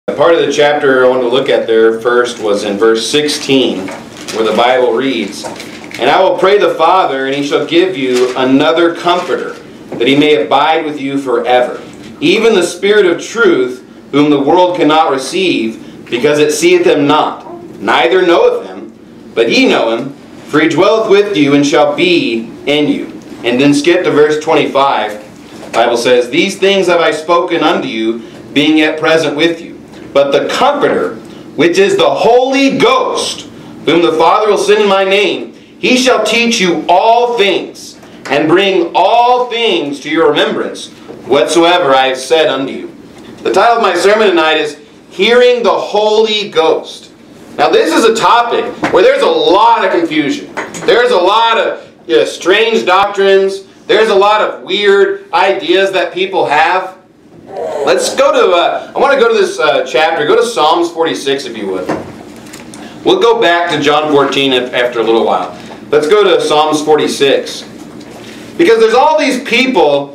Part of the chapter I wanted to look at there first was in verse 16, where the Bible reads, "And I will pray the Father, and he shall give you another Comforter, that he may abide with you forever, even the Spirit of truth, whom the world cannot receive, because it seeth him not, neither knoweth him, but ye know him, for he dwelleth with you, and shall be in you." And then skip to verse 25. The Bible says, "These things have I spoken unto you, being yet present with you. But the Comforter, which is the Holy Ghost, whom the Father will send in my name, he shall teach you all things, and bring all things to your remembrance, whatsoever I have said unto you." The title of my sermon tonight is Hearing the Holy Ghost. Now this is a topic where there's a lot of confusion. There's a lot of strange doctrines. There's a lot of weird ideas that people have. Let's go to, I want to go to this chapter. Go to Psalms 46 if you would. We'll go back to John 14 after a little while. Let's go to Psalms 46. Because there's all these people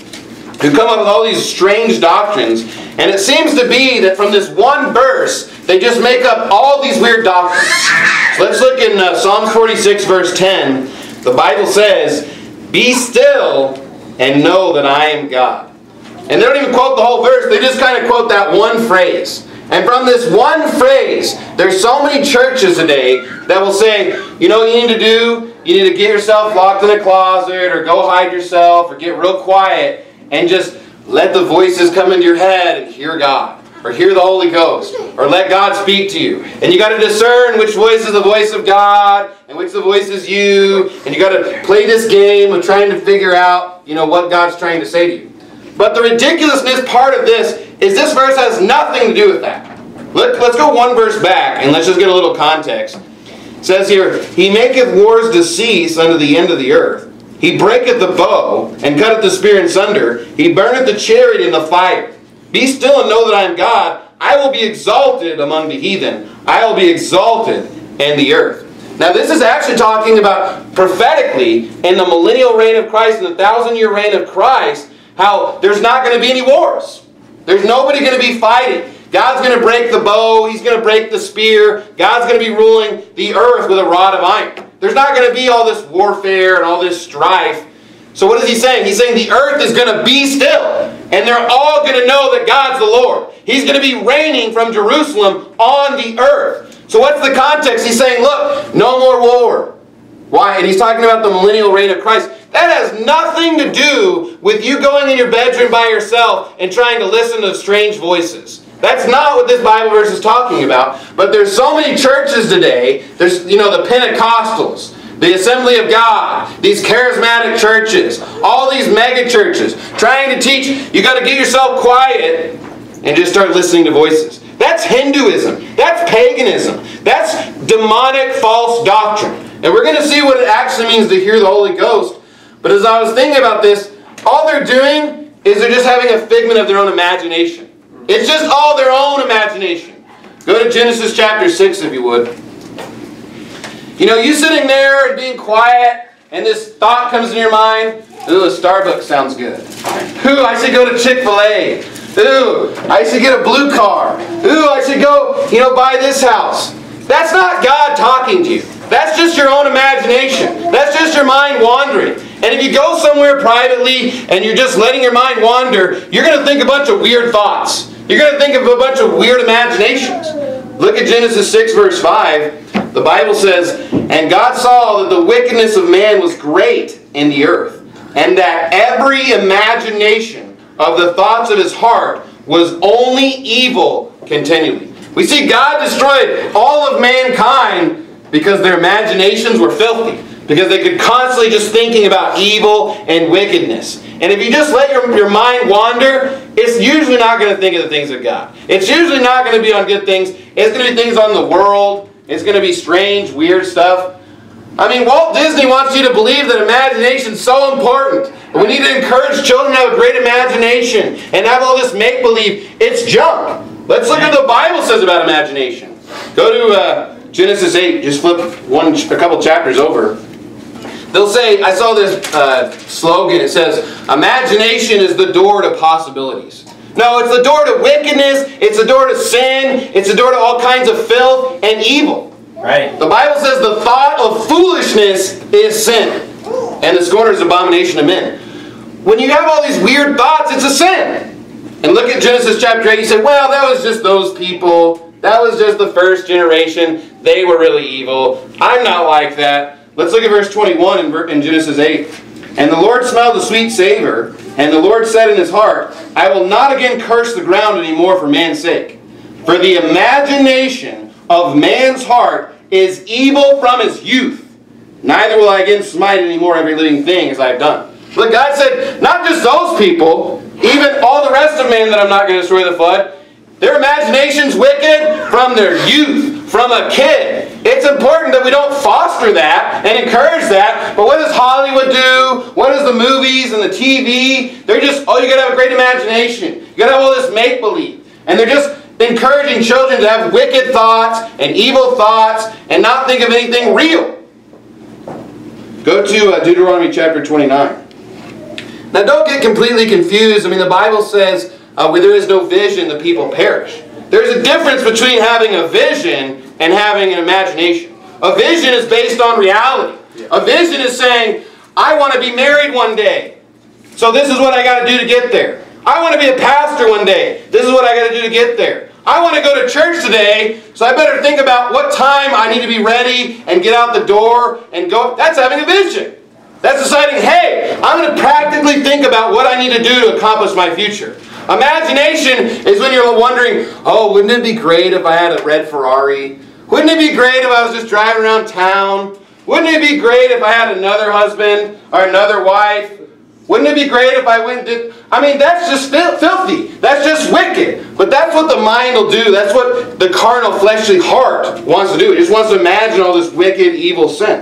who come up with all these strange doctrines, and it seems to be that from this one verse, they just make up all these weird doctrines. So let's look in Psalms 46 verse 10. The Bible says, "Be still and know that I am God." And they don't even quote the whole verse, they just kind of quote that one phrase. And from this one phrase, there's so many churches today that will say, you know what you need to do? You need to get yourself locked in a closet, or go hide yourself, or get real quiet, and just let the voices come into your head and hear God, or hear the Holy Ghost, or let God speak to you. And you got to discern which voice is the voice of God, and which the voice is you, and you got to play this game of trying to figure out, what God's trying to say to you. But the ridiculousness part of this is this verse has nothing to do with that. Let's go one verse back, and let's just get a little context. It says here, "He maketh wars to cease unto the end of the earth. He breaketh the bow, and cutteth the spear in sunder. He burneth the chariot in the fire. Be still and know that I am God. I will be exalted among the heathen. I will be exalted in the earth." Now this is actually talking about prophetically in the millennial reign of Christ, in the 1,000-year reign of Christ, how there's not going to be any wars. There's nobody going to be fighting. God's going to break the bow. He's going to break the spear. God's going to be ruling the earth with a rod of iron. There's not going to be all this warfare and all this strife. So what is he saying? He's saying the earth is going to be still. And they're all going to know that God's the Lord. He's going to be reigning from Jerusalem on the earth. So what's the context? He's saying, look, no more war. Why? And he's talking about the millennial reign of Christ. That has nothing to do with you going in your bedroom by yourself and trying to listen to strange voices. That's not what this Bible verse is talking about. But there's so many churches today. There's, the Pentecostals, the Assembly of God, these charismatic churches, all these mega churches, trying to teach you got to get yourself quiet and just start listening to voices. That's Hinduism. That's paganism. That's demonic false doctrine. And we're going to see what it actually means to hear the Holy Ghost. But as I was thinking about this, all they're doing is they're just having a figment of their own imagination. It's just all their own imagination. Go to Genesis chapter 6 if you would. You sitting there and being quiet, and this thought comes in your mind, ooh, a Starbucks sounds good. Ooh, I should go to Chick-fil-A. Ooh, I should get a blue car. Ooh, I should go, buy this house. That's not God talking to you. That's just your own imagination. That's just your mind wandering. And if you go somewhere privately and you're just letting your mind wander, you're going to think a bunch of weird thoughts. You're going to think of a bunch of weird imaginations. Look at Genesis 6 verse 5. The Bible says, "And God saw that the wickedness of man was great in the earth, and that every imagination of the thoughts of his heart was only evil continually." We see God destroyed all of mankind because their imaginations were filthy. Because they could constantly just thinking about evil and wickedness. And if you just let your mind wander, it's usually not going to think of the things of God. It's usually not going to be on good things. It's going to be things on the world. It's going to be strange, weird stuff. Walt Disney wants you to believe that imagination is so important. We need to encourage children to have a great imagination and have all this make-believe. It's junk. Let's look at what the Bible says about imagination. Go to Genesis 8. Just flip a couple chapters over. They'll say, I saw this slogan. It says, "Imagination is the door to possibilities." No, it's the door to wickedness. It's the door to sin. It's the door to all kinds of filth and evil. Right. The Bible says the thought of foolishness is sin, and the scorner is abomination of men. When you have all these weird thoughts, it's a sin. And look at Genesis chapter 8. You say, well, that was just those people. That was just the first generation. They were really evil. I'm not like that. Let's look at verse 21 in Genesis 8. And the Lord smelled the sweet savor, and the Lord said in his heart, I will not again curse the ground anymore for man's sake. For the imagination of man's heart is evil from his youth. Neither will I again smite anymore every living thing as I have done. But God said, not just those people, even all the rest of man that I'm not going to destroy the flood, their imagination's wicked from their youth, from a kid. It's important that we don't foster that and encourage that. But what does Hollywood do? What does the movies and the TV? They're just, oh, you got to have a great imagination. You got to have all this make-believe. And they're just encouraging children to have wicked thoughts and evil thoughts and not think of anything real. Go to Deuteronomy chapter 29. Now don't get completely confused. I mean, the Bible says where there is no vision, the people perish. There's a difference between having a vision and having an imagination. A vision is based on reality. A vision is saying, I want to be married one day, so this is what I got to do to get there. I want to be a pastor one day. This is what I got to do to get there. I want to go to church today, so I better think about what time I need to be ready and get out the door and go. That's having a vision. That's deciding, hey, I'm going to practically think about what I need to do to accomplish my future. Imagination is when you're wondering, oh, wouldn't it be great if I had a red Ferrari? Wouldn't it be great if I was just driving around town? Wouldn't it be great if I had another husband or another wife? Wouldn't it be great if I went and did... I mean, that's just filthy. That's just wicked. But that's what the mind will do. That's what the carnal, fleshly heart wants to do. It just wants to imagine all this wicked, evil sin.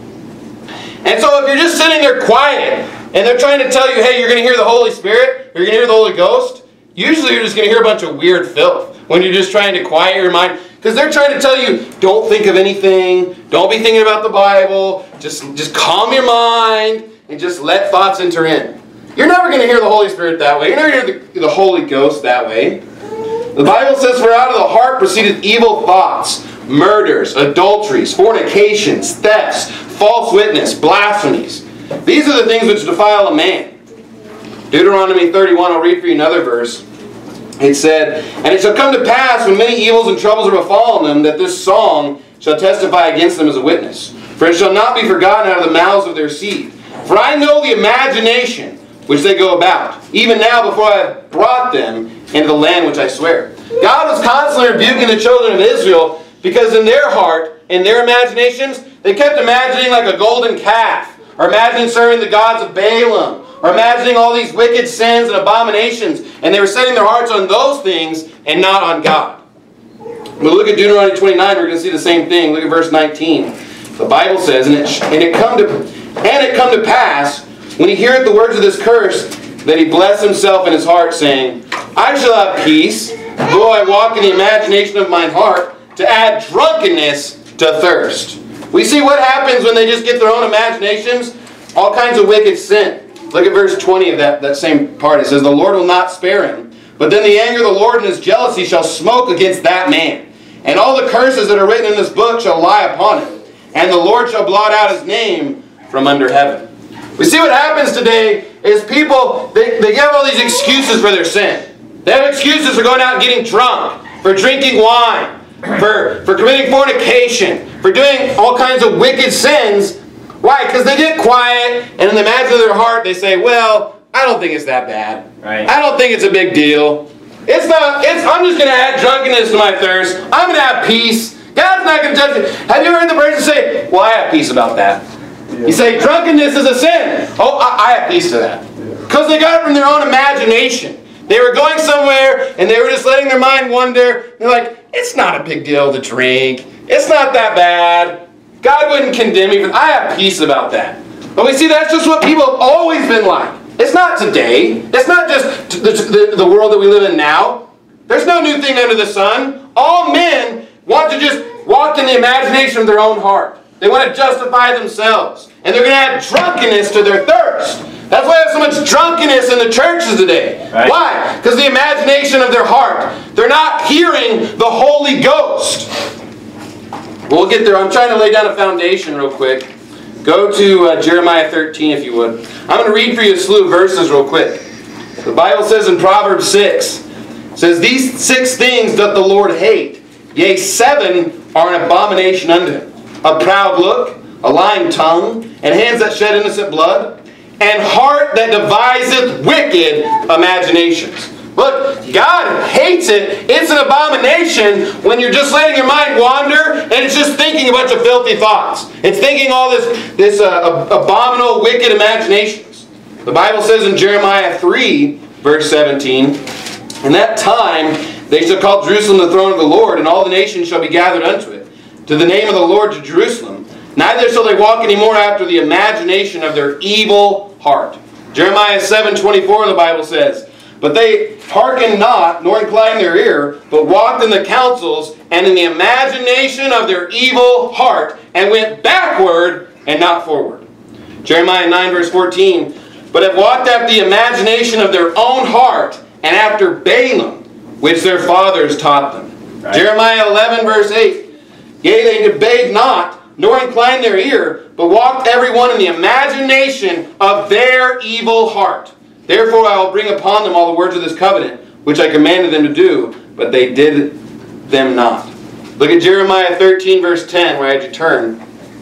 And so if you're just sitting there quiet, and they're trying to tell you, hey, you're going to hear the Holy Spirit, you're going to hear the Holy Ghost, usually you're just going to hear a bunch of weird filth when you're just trying to quiet your mind. Because they're trying to tell you, don't think of anything, don't be thinking about the Bible, just calm your mind, and just let thoughts enter in. You're never going to hear the Holy Spirit that way. You're never going to hear the Holy Ghost that way. The Bible says, for out of the heart proceedeth evil thoughts, murders, adulteries, fornications, thefts, false witness, blasphemies. These are the things which defile a man. Deuteronomy 31, I'll read for you another verse. It said, and it shall come to pass when many evils and troubles are befallen them, that this song shall testify against them as a witness. For it shall not be forgotten out of the mouths of their seed. For I know the imagination which they go about, even now before I have brought them into the land which I swear. God was constantly rebuking the children of Israel because in their heart, in their imaginations, they kept imagining like a golden calf, or imagining serving the gods of Balaam, or imagining all these wicked sins and abominations, and they were setting their hearts on those things and not on God. But look at Deuteronomy 29, we're going to see the same thing. Look at verse 19. The Bible says, and it come to pass, when he heareth the words of this curse, that he bless himself in his heart, saying, I shall have peace, though I walk in the imagination of mine heart, to add drunkenness to thirst. We see what happens when they just get their own imaginations, all kinds of wicked sin. Look at verse 20 of that same part. It says, the Lord will not spare him, but then the anger of the Lord and his jealousy shall smoke against that man. And all the curses that are written in this book shall lie upon him, and the Lord shall blot out his name from under heaven. We see what happens today is people, they have all these excuses for their sin. They have excuses for going out and getting drunk, for drinking wine, for committing fornication, for doing all kinds of wicked sins. Why? Because they get quiet, and in the imagine of their heart, they say, well, I don't think it's that bad. Right. I don't think it's a big deal. I'm just going to add drunkenness to my thirst. I'm going to have peace. God's not going to judge it. Have you ever heard the person say, well, I have peace about that? Yeah. You say, drunkenness is a sin. Oh, I have peace to that. Because they got it from their own imagination. They were going somewhere, and they were just letting their mind wander. They're like, it's not a big deal to drink. It's not that bad. God wouldn't condemn me. I have peace about that. But we see that's just what people have always been like. It's not today. It's not just the world that we live in now. There's no new thing under the sun. All men want to just walk in the imagination of their own heart. They want to justify themselves. And they're going to add drunkenness to their thirst. That's why there's so much drunkenness in the churches today. Right. Why? Because the imagination of their heart. They're not hearing the Holy Ghost. We'll get there. I'm trying to lay down a foundation real quick. Go to Jeremiah 13 if you would. I'm going to read for you a slew of verses real quick. The Bible says in Proverbs 6, it says, "These 6 things doth the Lord hate, yea, 7 are an abomination unto him. A proud look, a lying tongue, and hands that shed innocent blood, and heart that deviseth wicked imaginations." Look, God hates it. It's an abomination when you're just letting your mind wander and it's just thinking a bunch of filthy thoughts. It's thinking all this abominable, wicked imaginations. The Bible says in Jeremiah 3, verse 17, "In that time they shall call Jerusalem the throne of the Lord, and all the nations shall be gathered unto it, to the name of the Lord to Jerusalem. Neither shall they walk any more after the imagination of their evil heart." Jeremiah 7:24, the Bible says, "But they hearkened not, nor inclined their ear, but walked in the counsels and in the imagination of their evil heart, and went backward and not forward." Jeremiah 9, verse 14, "But have walked after the imagination of their own heart, and after Balaam, which their fathers taught them." Right. Jeremiah 11, verse 8, "Yea, they obeyed not, nor inclined their ear, but walked every one in the imagination of their evil heart. Therefore I will bring upon them all the words of this covenant, which I commanded them to do, but they did them not." Look at Jeremiah 13, verse 10, where I had you turn.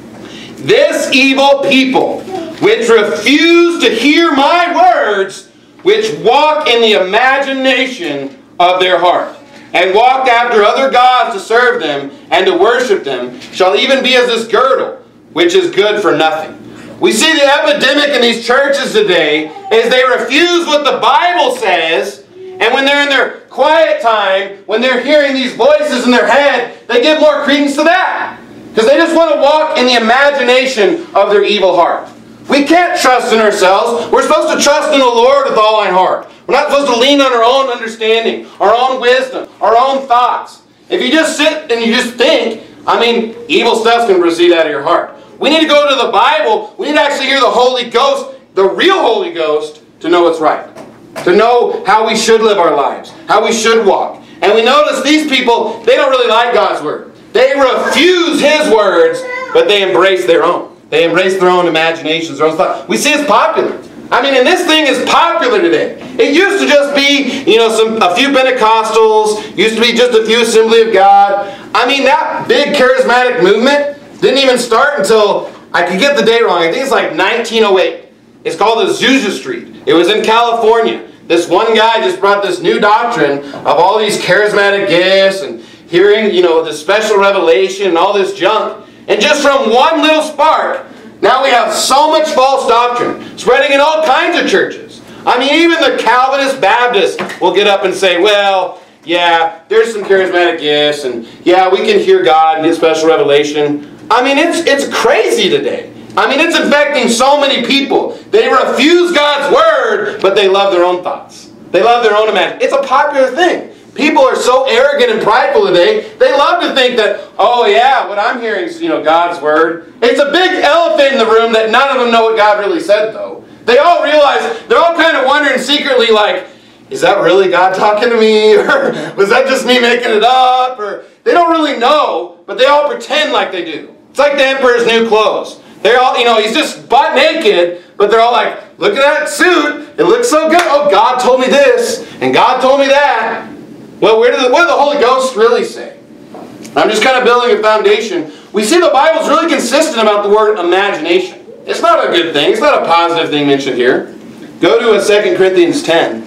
"This evil people, which refuse to hear my words, which walk in the imagination of their heart, and walk after other gods to serve them and to worship them, shall even be as this girdle, which is good for nothing." We see the epidemic in these churches today is they refuse what the Bible says, and when they're in their quiet time, when they're hearing these voices in their head, they give more credence to that. Because they just want to walk in the imagination of their evil heart. We can't trust in ourselves. We're supposed to trust in the Lord with all our heart. We're not supposed to lean on our own understanding, our own wisdom, our own thoughts. If you just sit and you just think, evil stuff's going to proceed out of your heart. We need to go to the Bible. We need to actually hear the Holy Ghost, the real Holy Ghost, to know what's right. To know how we should live our lives, how we should walk. And we notice these people, they don't really like God's Word. They refuse His words, but they embrace their own. They embrace their own imaginations, their own thoughts. We see it's popular. And this thing is popular today. It used to just be, a few Pentecostals, used to be just a few Assembly of God. That big charismatic movement didn't even start until, I could get the date wrong, I think it's like 1908. It's called Azusa Street. It was in California. This one guy just brought this new doctrine of all these charismatic gifts and hearing, the special revelation and all this junk. And just from one little spark, now we have so much false doctrine spreading in all kinds of churches. Even the Calvinist Baptists will get up and say, well, yeah, there's some charismatic gifts, and yeah, we can hear God and get special revelation. It's crazy today. It's infecting so many people. They refuse God's Word, but they love their own thoughts. They love their own imagination. It's a popular thing. People are so arrogant and prideful today, they love to think that, oh yeah, what I'm hearing is, God's Word. It's a big elephant in the room that none of them know what God really said, though. They all realize, they're all kind of wondering secretly, like, is that really God talking to me? Or was that just me making it up? Or they don't really know, but they all pretend like they do. It's like the emperor's new clothes. They're all, he's just butt naked, but they're all like, look at that suit. It looks so good. Oh, God told me this, and God told me that. Well, what did the Holy Ghost really say? I'm just kind of building a foundation. We see the Bible's really consistent about the word imagination. It's not a good thing. It's not a positive thing mentioned here. Go to 2 Corinthians 10.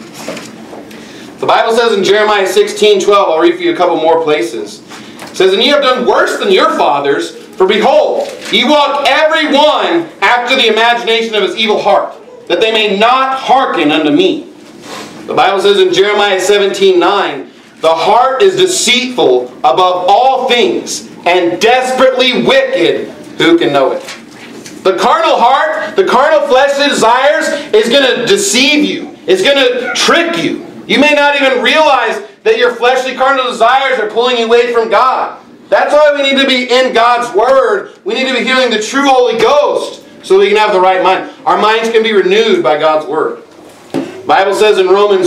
The Bible says in Jeremiah 16:12, I'll read for you a couple more places. It says, "And ye have done worse than your fathers, for behold, ye walk every one after the imagination of his evil heart, that they may not hearken unto me." The Bible says in Jeremiah 17:9, "The heart is deceitful above all things, and desperately wicked. Who can know it?" The carnal heart, the carnal fleshly desires, is going to deceive you. It's going to trick you. You may not even realize that your fleshly carnal desires are pulling you away from God. That's why we need to be in God's Word. We need to be hearing the true Holy Ghost so we can have the right mind. Our minds can be renewed by God's Word. The Bible says in Romans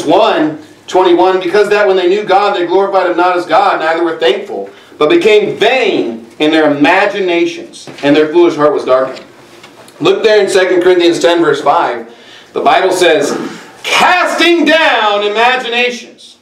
1:21, because that when they knew God, they glorified Him not as God, neither were thankful, but became vain in their imaginations, and their foolish heart was darkened. Look there in 2 Corinthians 10, verse 5. The Bible says, casting down imaginations,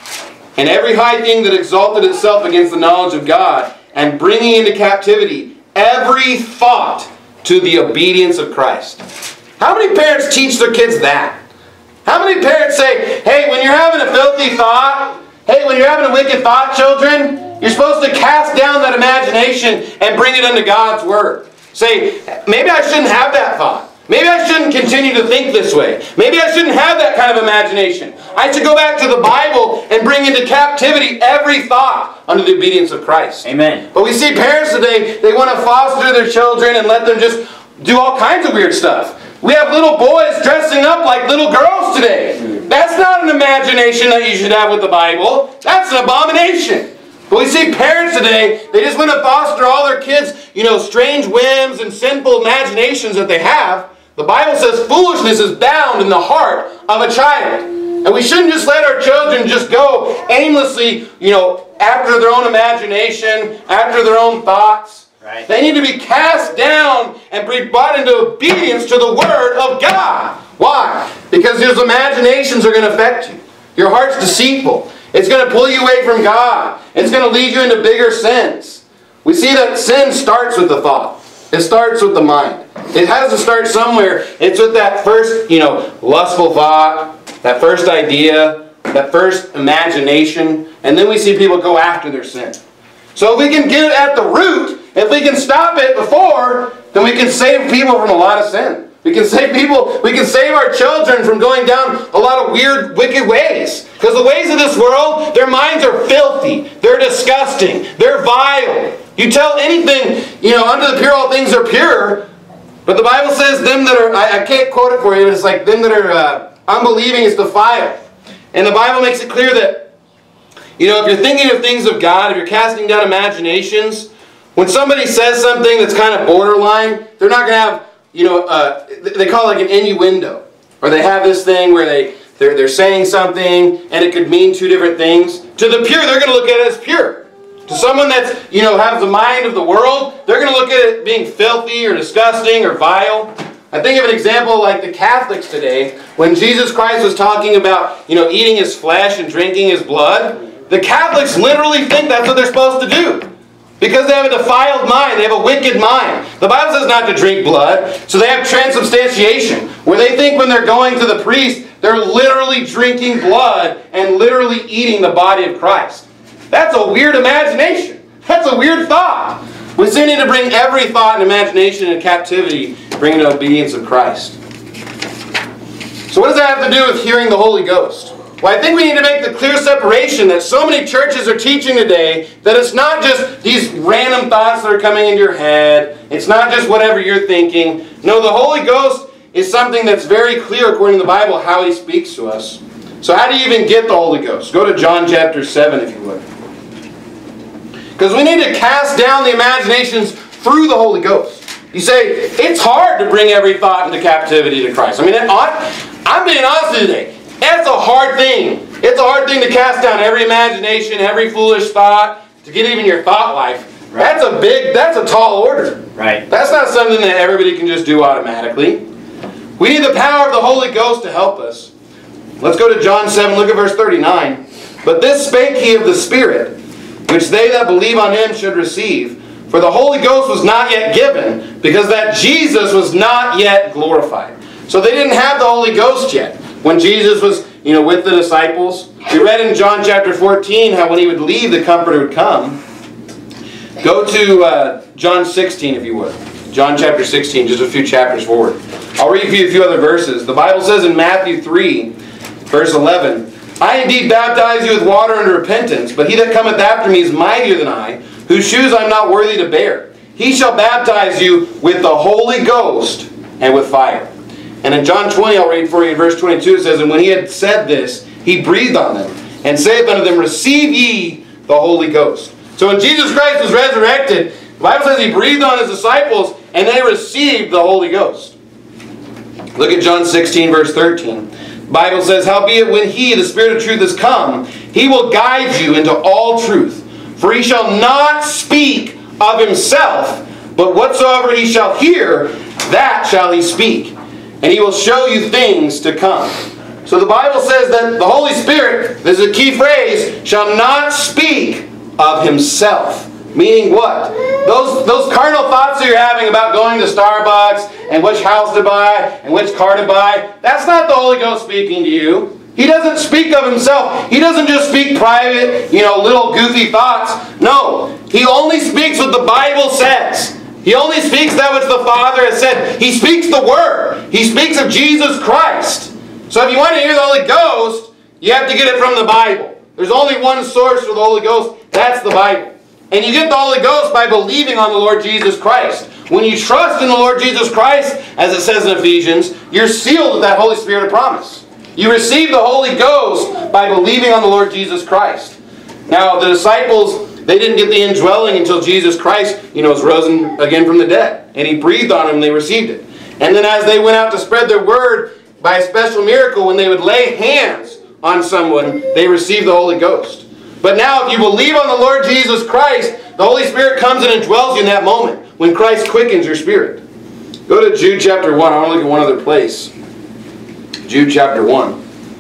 and every high thing that exalted itself against the knowledge of God, and bringing into captivity every thought to the obedience of Christ. How many parents teach their kids that? How many parents say, hey, when you're having a filthy thought, hey, when you're having a wicked thought, children, you're supposed to cast down that imagination and bring it unto God's Word. Say, maybe I shouldn't have that thought. Maybe I shouldn't continue to think this way. Maybe I shouldn't have that kind of imagination. I should go back to the Bible and bring into captivity every thought under the obedience of Christ. Amen. But we see parents today, they want to foster their children and let them just do all kinds of weird stuff. We have little boys dressing up like little girls today. That's not an imagination that you should have with the Bible. That's an abomination. But we see parents today, they just want to foster all their kids, strange whims and sinful imaginations that they have. The Bible says foolishness is bound in the heart of a child. And we shouldn't just let our children just go aimlessly, after their own imagination, after their own thoughts. Right. They need to be cast down and be brought into obedience to the Word of God. Why? Because those imaginations are going to affect you. Your heart's deceitful. It's going to pull you away from God. It's going to lead you into bigger sins. We see that sin starts with the thought. It starts with the mind. It has to start somewhere. It's with that first, lustful thought, that first idea, that first imagination, and then we see people go after their sin. So if we can get it at the root, if we can stop it before, then we can save people from a lot of sin. We can save people, we can save our children from going down a lot of weird, wicked ways. Because the ways of this world, their minds are filthy. They're disgusting. They're vile. You tell anything, unto the pure all things are pure. But the Bible says them that are, I can't quote it for you, but it's like them that are unbelieving is defiled. And the Bible makes it clear that, if you're thinking of things of God, if you're casting down imaginations, when somebody says something that's kind of borderline, they're not going to have, they call it like an innuendo. Or they have this thing where they're saying something and it could mean two different things. To the pure, they're going to look at it as pure. To someone that's, has the mind of the world, they're going to look at it being filthy or disgusting or vile. I think of an example like the Catholics today. When Jesus Christ was talking about, eating His flesh and drinking His blood, the Catholics literally think that's what they're supposed to do. Because they have a defiled mind. They have a wicked mind. The Bible says not to drink blood. So they have transubstantiation. Where they think when they're going to the priest, they're literally drinking blood and literally eating the body of Christ. That's a weird imagination. That's a weird thought. We still need to bring every thought and imagination into captivity, bring it to obedience of Christ. So what does that have to do with hearing the Holy Ghost? Well, I think we need to make the clear separation that so many churches are teaching today that it's not just these random thoughts that are coming into your head. It's not just whatever you're thinking. No, the Holy Ghost is something that's very clear according to the Bible how He speaks to us. So how do you even get the Holy Ghost? Go to John chapter 7 if you would. Because we need to cast down the imaginations through the Holy Ghost. You say, it's hard to bring every thought into captivity to Christ. I'm being honest with you today. That's a hard thing. It's a hard thing to cast down every imagination, every foolish thought, to get even your thought life. Right. That's a tall order. Right. That's not something that everybody can just do automatically. We need the power of the Holy Ghost to help us. Let's go to John 7, look at verse 39. But this spake He of the Spirit, which they that believe on Him should receive. For the Holy Ghost was not yet given, because that Jesus was not yet glorified. So they didn't have the Holy Ghost yet. When Jesus was, with the disciples, we read in John chapter 14 how when He would leave, the Comforter would come. Go to John 16, if you would. John chapter 16, just a few chapters forward. I'll read for you a few other verses. The Bible says in Matthew 3, verse 11, I indeed baptize you with water unto repentance, but He that cometh after me is mightier than I, whose shoes I am not worthy to bear. He shall baptize you with the Holy Ghost and with fire. And in John 20, I'll read for you in verse 22, it says, And when He had said this, He breathed on them, and saith unto them, Receive ye the Holy Ghost. So when Jesus Christ was resurrected, the Bible says He breathed on His disciples and they received the Holy Ghost. Look at John 16, verse 13. The Bible says, "Howbeit when He, the Spirit of truth, is come, He will guide you into all truth. For He shall not speak of Himself, but whatsoever He shall hear, that shall He speak. And He will show you things to come." So the Bible says that the Holy Spirit, this is a key phrase, shall not speak of Himself. Meaning what? Those carnal thoughts that you're having about going to Starbucks and which house to buy and which car to buy, that's not the Holy Ghost speaking to you. He doesn't speak of Himself. He doesn't just speak private, little goofy thoughts. No. He only speaks what the Bible says. He only speaks that which the Father has said. He speaks the Word. He speaks of Jesus Christ. So if you want to hear the Holy Ghost, you have to get it from the Bible. There's only one source for the Holy Ghost. That's the Bible. And you get the Holy Ghost by believing on the Lord Jesus Christ. When you trust in the Lord Jesus Christ, as it says in Ephesians, you're sealed with that Holy Spirit of promise. You receive the Holy Ghost by believing on the Lord Jesus Christ. Now, the disciples, they didn't get the indwelling until Jesus Christ, was risen again from the dead. And He breathed on them and they received it. And then as they went out to spread their word by a special miracle, when they would lay hands on someone, they received the Holy Ghost. But now if you believe on the Lord Jesus Christ, the Holy Spirit comes and indwells you in that moment when Christ quickens your spirit. Go to Jude chapter 1. I want to look at one other place. Jude chapter 1.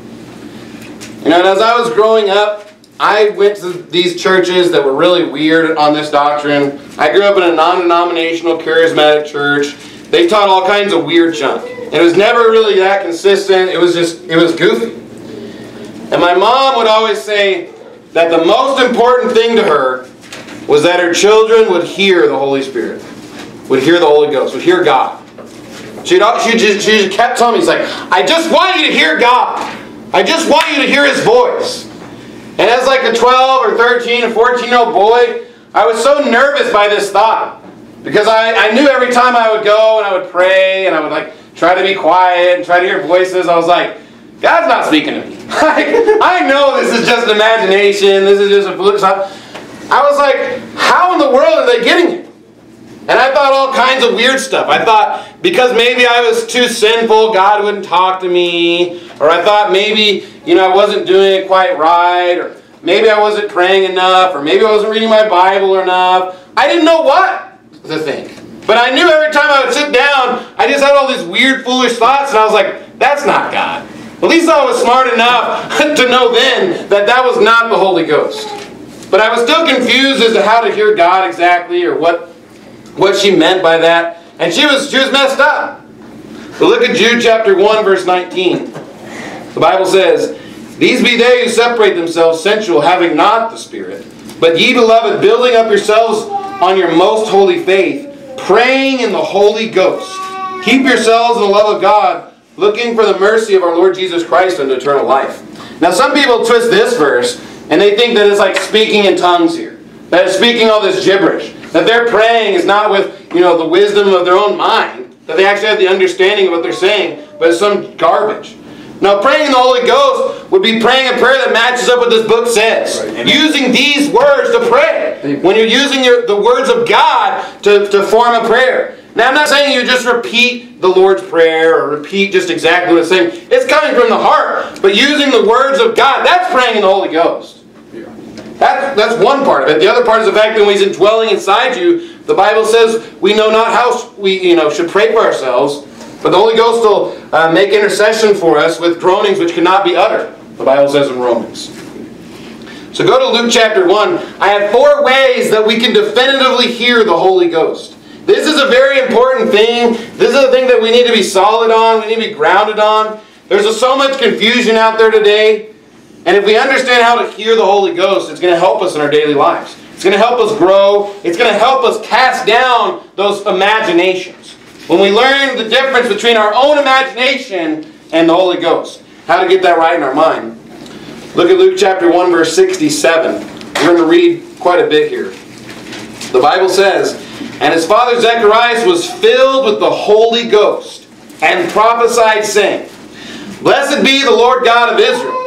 And as I was growing up, I went to these churches that were really weird on this doctrine. I grew up in a non-denominational charismatic church. They taught all kinds of weird junk. And it was never really that consistent. It was goofy. And my mom would always say that the most important thing to her was that her children would hear the Holy Spirit, would hear the Holy Ghost, would hear God. She just kept telling me, "It's like, I just want you to hear God. I just want you to hear His voice." And as like a 12 or 13 or 14-year-old boy, I was so nervous by this thought. Because I knew every time I would go and I would pray and I would try to be quiet and try to hear voices, I was like, God's not speaking to me. I know this is just imagination. This is just a foolish thought. I was like, how in the world are they getting it? And I thought all kinds of weird stuff. I thought because maybe I was too sinful, God wouldn't talk to me. Or I thought maybe, I wasn't doing it quite right. Or maybe I wasn't praying enough. Or maybe I wasn't reading my Bible enough. I didn't know what to think. But I knew every time I would sit down, I just had all these weird, foolish thoughts. And I was like, that's not God. At least I was smart enough to know then that was not the Holy Ghost. But I was still confused as to how to hear God exactly or what she meant by that. And she was messed up. But look at Jude chapter 1, verse 19. The Bible says, "These be they who separate themselves sensual, having not the Spirit. But ye, beloved, building up yourselves on your most holy faith, praying in the Holy Ghost. Keep yourselves in the love of God, looking for the mercy of our Lord Jesus Christ unto eternal life." Now some people twist this verse and they think that it's like speaking in tongues here. That it's speaking all this gibberish. That their praying is not with, the wisdom of their own mind. That they actually have the understanding of what they're saying, but it's some garbage. Now praying in the Holy Ghost would be praying a prayer that matches up what this book says. Right. Using these words to pray. Amen. When you're using the words of God to form a prayer. Now I'm not saying you just repeat the Lord's Prayer or repeat just exactly what it's saying. It's coming from the heart. But using the words of God, that's praying in the Holy Ghost. Yeah. That's one part of it. The other part is the fact that when He's indwelling inside you, the Bible says we know not how we should pray for ourselves, but the Holy Ghost will make intercession for us with groanings which cannot be uttered. The Bible says in Romans. So go to Luke chapter 1. I have 4 ways that we can definitively hear the Holy Ghost. This is a very important thing. This is a thing that we need to be solid on. We need to be grounded on. There's so much confusion out there today. And if we understand how to hear the Holy Ghost, it's going to help us in our daily lives. It's going to help us grow. It's going to help us cast down those imaginations. When we learn the difference between our own imagination and the Holy Ghost. How to get that right in our mind. Look at Luke chapter 1, verse 67. We're going to read quite a bit here. The Bible says, "And his father Zacharias was filled with the Holy Ghost, and prophesied, saying, Blessed be the Lord God of Israel,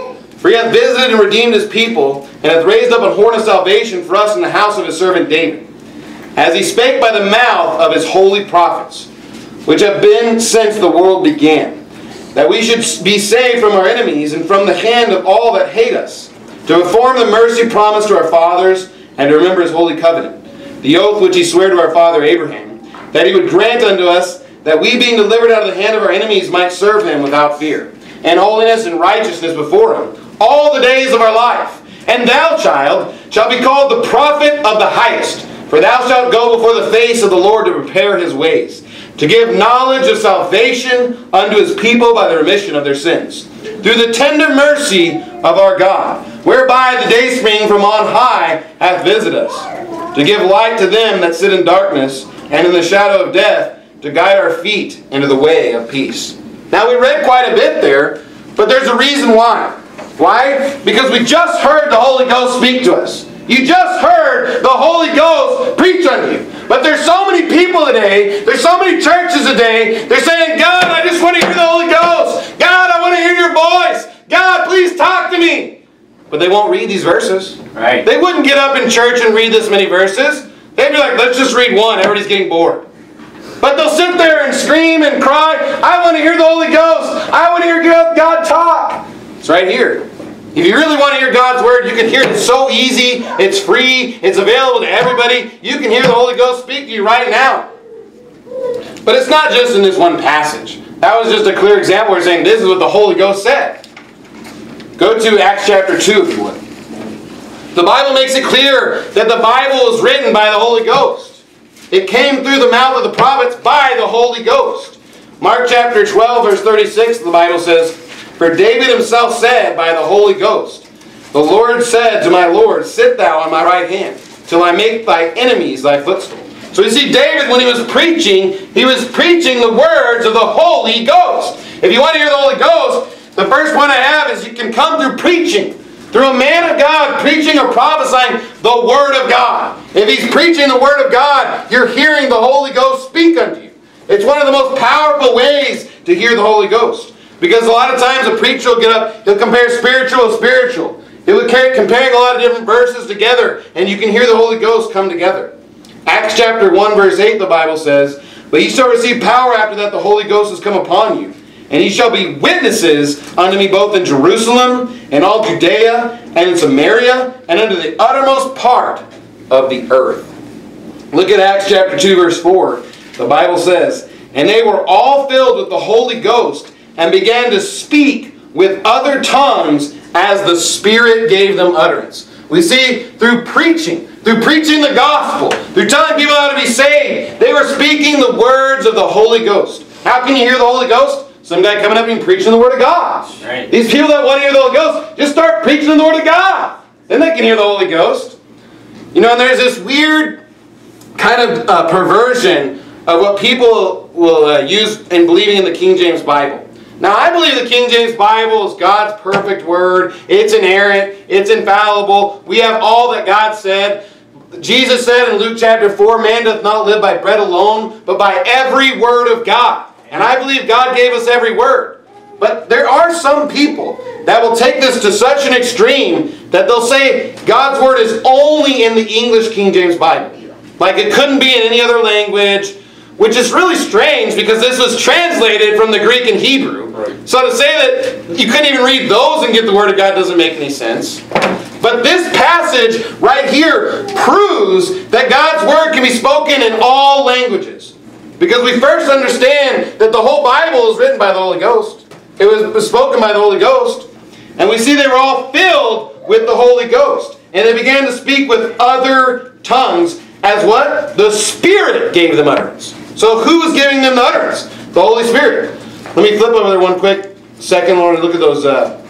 For he hath visited and redeemed his people, and hath raised up an horn of salvation for us in the house of his servant David, as he spake by the mouth of his holy prophets, which have been since the world began, that we should be saved from our enemies and from the hand of all that hate us, to perform the mercy promised to our fathers, and to remember his holy covenant, the oath which he sware to our father Abraham, that he would grant unto us that we, being delivered out of the hand of our enemies, might serve him without fear, and holiness and righteousness before him, all the days of our life. And thou, child, shalt be called the prophet of the highest, for thou shalt go before the face of the Lord to prepare his ways, to give knowledge of salvation unto his people by the remission of their sins, through the tender mercy of our God, whereby the dayspring from on high hath visited us, to give light to them that sit in darkness and in the shadow of death, to guide our feet into the way of peace. Now we read quite a bit there, but there's a reason why. Why? Because we just heard the Holy Ghost speak to us. You just heard the Holy Ghost preach unto you. But there's so many people today, there's so many churches today, they're saying, God, I just want to hear the Holy Ghost. God, I want to hear your voice. God, please talk to me. But they won't read these verses. Right. They wouldn't get up in church and read this many verses. They'd be like, let's just read one. Everybody's getting bored. But they'll sit there and scream and cry, I want to hear the Holy Ghost. I want to hear God talk. It's right here. If you really want to hear God's Word, you can hear it. It's so easy. It's free. It's available to everybody. You can hear the Holy Ghost speak to you right now. But it's not just in this one passage. That was just a clear example. We're saying this is what the Holy Ghost said. Go to Acts chapter 2 if you would. The Bible makes it clear that the Bible was written by the Holy Ghost. It came through the mouth of the prophets by the Holy Ghost. Mark chapter 12 verse 36, the Bible says, For David himself said by the Holy Ghost, The Lord said to my Lord, Sit thou on my right hand, till I make thy enemies thy footstool. So you see, David, when he was preaching the words of the Holy Ghost. If you want to hear the Holy Ghost, the first one I have is you can come through preaching. Through a man of God preaching or prophesying the Word of God. If he's preaching the Word of God, you're hearing the Holy Ghost speak unto you. It's one of the most powerful ways to hear the Holy Ghost. Because a lot of times a preacher will get up, he'll compare spiritual with spiritual. He'll be comparing a lot of different verses together, and you can hear the Holy Ghost come together. Acts chapter 1 verse 8, the Bible says, But ye shall receive power after that the Holy Ghost has come upon you. And ye shall be witnesses unto me both in Jerusalem, and all Judea, and in Samaria, and unto the uttermost part of the earth. Look at Acts chapter 2 verse 4. The Bible says, And they were all filled with the Holy Ghost, and began to speak with other tongues as the Spirit gave them utterance. We see through preaching the gospel, through telling people how to be saved, they were speaking the words of the Holy Ghost. How can you hear the Holy Ghost? Some guy coming up and preaching the Word of God. Right. These people that want to hear the Holy Ghost, just start preaching the Word of God. Then they can hear the Holy Ghost. You know, and there's this weird kind of perversion of what people will use in believing in the King James Bible. Now, I believe the King James Bible is God's perfect Word. It's inerrant. It's infallible. We have all that God said. Jesus said in Luke chapter 4, Man doth not live by bread alone, but by every word of God. And I believe God gave us every word. But there are some people that will take this to such an extreme that they'll say God's Word is only in the English King James Bible. Like it couldn't be in any other language, which is really strange because this was translated from the Greek and Hebrew. Right. So to say that you couldn't even read those and get the Word of God doesn't make any sense. But this passage right here proves that God's Word can be spoken in all languages. Because we first understand that the whole Bible is written by the Holy Ghost. It was spoken by the Holy Ghost. And we see they were all filled with the Holy Ghost. And they began to speak with other tongues as what? The Spirit gave them utterance. So who was giving them the utterance? The Holy Spirit. Let me flip over there one quick second. I want to look at those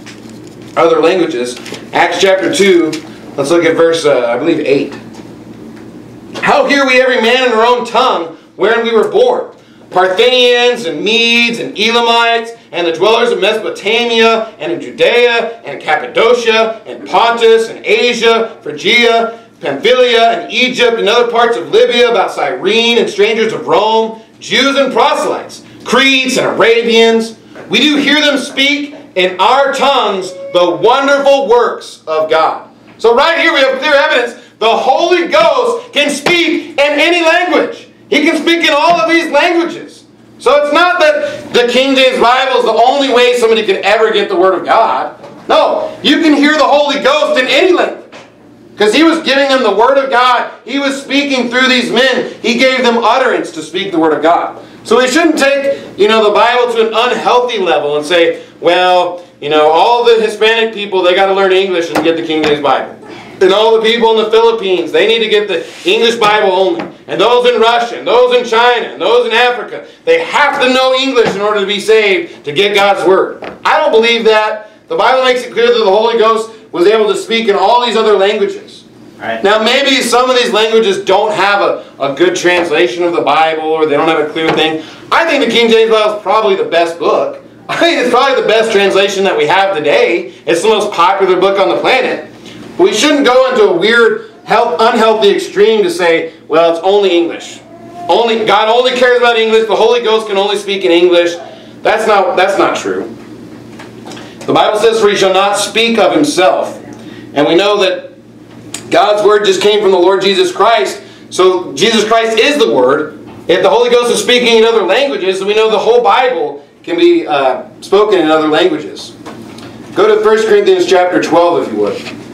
other languages. Acts chapter 2. Let's look at verse, I believe, 8. How hear we every man in our own tongue wherein we were born? Parthians and Medes and Elamites and the dwellers of Mesopotamia and in Judea and Cappadocia and Pontus and Asia, Phrygia, Pamphylia and Egypt and other parts of Libya about Cyrene and strangers of Rome, Jews and proselytes, Cretes and Arabians. We do hear them speak in our tongues the wonderful works of God. So right here we have clear evidence. The Holy Ghost can speak in any language. He can speak in all of these languages. So it's not that the King James Bible is the only way somebody can ever get the Word of God. No, you can hear the Holy Ghost in any language. Because He was giving them the Word of God. He was speaking through these men. He gave them utterance to speak the Word of God. So we shouldn't take, the Bible to an unhealthy level and say, well, all the Hispanic people, they got to learn English and get the King James Bible. And all the people in the Philippines, they need to get the English Bible only. And those in Russia, and those in China, and those in Africa, they have to know English in order to be saved, to get God's Word. I don't believe that. The Bible makes it clear that the Holy Ghost was able to speak in all these other languages. Right. Now maybe some of these languages don't have a good translation of the Bible, or they don't have a clear thing. I think the King James Bible is probably the best book. I think it's probably the best translation that we have today. It's the most popular book on the planet. But we shouldn't go into a weird, unhealthy extreme to say, well, it's only English. God only cares about English. The Holy Ghost can only speak in English. That's not true. The Bible says, for He shall not speak of Himself. And we know that God's Word just came from the Lord Jesus Christ. So Jesus Christ is the Word. If the Holy Ghost is speaking in other languages, then we know the whole Bible can be spoken in other languages. Go to 1 Corinthians chapter 12 if you would.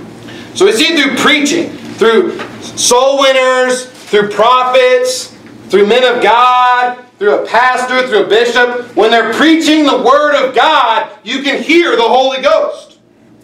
So we see through preaching, through soul winners, through prophets, through men of God, through a pastor, through a bishop, when they're preaching the Word of God, you can hear the Holy Ghost.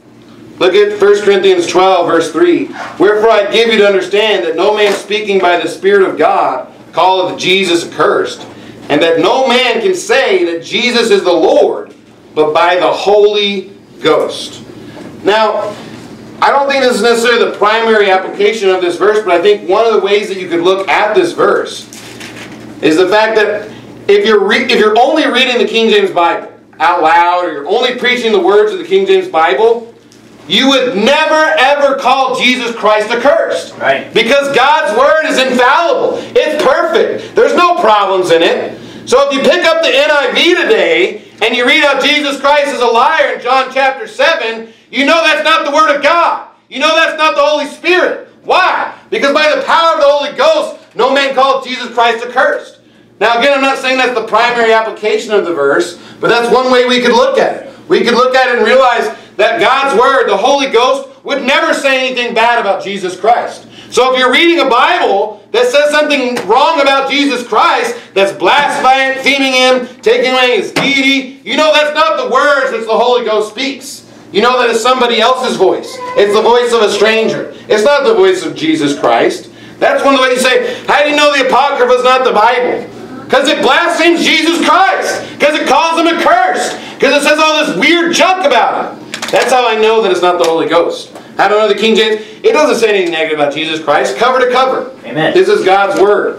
Look at 1 Corinthians 12, verse 3. Wherefore I give you to understand that no man speaking by the Spirit of God calleth Jesus accursed, and that no man can say that Jesus is the Lord, but by the Holy Ghost. Now, I don't think this is necessarily the primary application of this verse, but I think one of the ways that you could look at this verse is the fact that if you're only reading the King James Bible out loud, or you're only preaching the words of the King James Bible, you would never ever call Jesus Christ accursed. Right. Because God's Word is infallible. It's perfect. There's no problems in it. So if you pick up the NIV today and you read how Jesus Christ is a liar in John chapter 7, you know that's not the Word of God. You know that's not the Holy Spirit. Why? Because by the power of the Holy Ghost, no man called Jesus Christ accursed. Now again, I'm not saying that's the primary application of the verse, but that's one way we could look at it. We could look at it and realize that God's Word, the Holy Ghost, would never say anything bad about Jesus Christ. So if you're reading a Bible that says something wrong about Jesus Christ, that's blaspheming Him, taking away His deity, you know that's not the words which the Holy Ghost speaks. You know that it's somebody else's voice. It's the voice of a stranger. It's not the voice of Jesus Christ. That's one of the ways you say, how do you know the Apocrypha is not the Bible? Because it blasphemes Jesus Christ. Because it calls Him accursed. Because it says all this weird junk about Him. That's how I know that it's not the Holy Ghost. I don't know the King James. It doesn't say anything negative about Jesus Christ. Cover to cover. Amen. This is God's Word.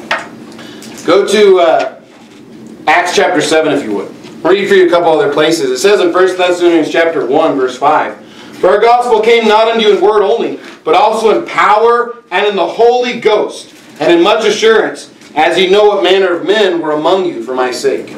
Go to Acts chapter 7 if you would. I'll read for you a couple other places. It says in 1 Thessalonians chapter 1 verse 5. For our gospel came not unto you in word only, but also in power and in the Holy Ghost, and in much assurance, as ye know what manner of men were among you for my sake.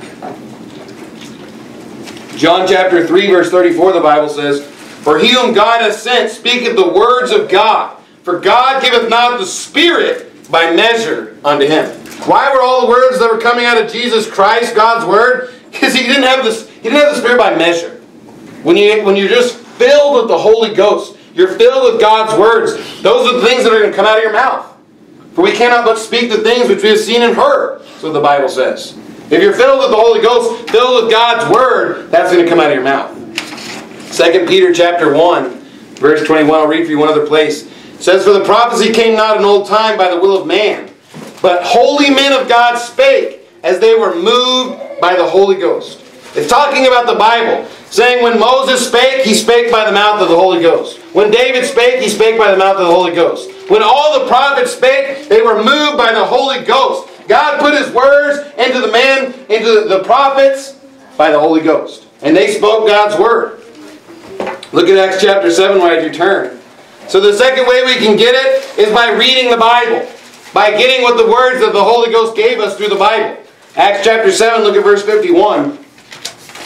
John chapter 3 verse 34 the Bible says, For he whom God hath sent speaketh the words of God, for God giveth not the Spirit by measure unto him. Why were all the words that were coming out of Jesus Christ God's Word? Because He didn't have the Spirit by measure. When you're just filled with the Holy Ghost, you're filled with God's words, those are the things that are going to come out of your mouth. For we cannot but speak the things which we have seen and heard. That's what the Bible says. If you're filled with the Holy Ghost, filled with God's Word, that's going to come out of your mouth. 2 Peter chapter 1, verse 21, I'll read for you one other place. It says, For the prophecy came not in old time by the will of man, but holy men of God spake, as they were moved by the Holy Ghost. It's talking about the Bible, saying when Moses spake, he spake by the mouth of the Holy Ghost. When David spake, he spake by the mouth of the Holy Ghost. When all the prophets spake, they were moved by the Holy Ghost. God put His words into the prophets by the Holy Ghost. And they spoke God's Word. Look at Acts chapter 7 right as you turn. So the second way we can get it is by reading the Bible. By getting what the words that the Holy Ghost gave us through the Bible. Acts chapter 7, look at verse 51.